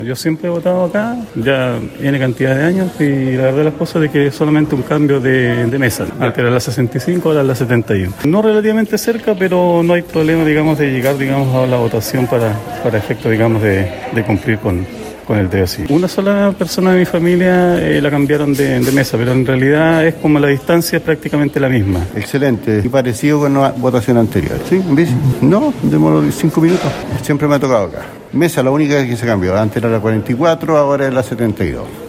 Yo siempre he votado acá, ya tiene cantidad de años, y la verdad las cosas de que es solamente un cambio de mesa. Antes era la 65, ahora la 71. No relativamente cerca, pero no hay problema, digamos, de llegar, digamos, a la votación para efecto, digamos, de cumplir con el dedo sí. Una sola persona de mi familia la cambiaron de mesa, pero en realidad es como la distancia es prácticamente la misma. Excelente, y parecido con la votación anterior. ¿Sí? ¿En bici? No, demoró 5 minutos. Siempre me ha tocado acá. Mesa, la única que se cambió. Antes era la 44, ahora es la 72.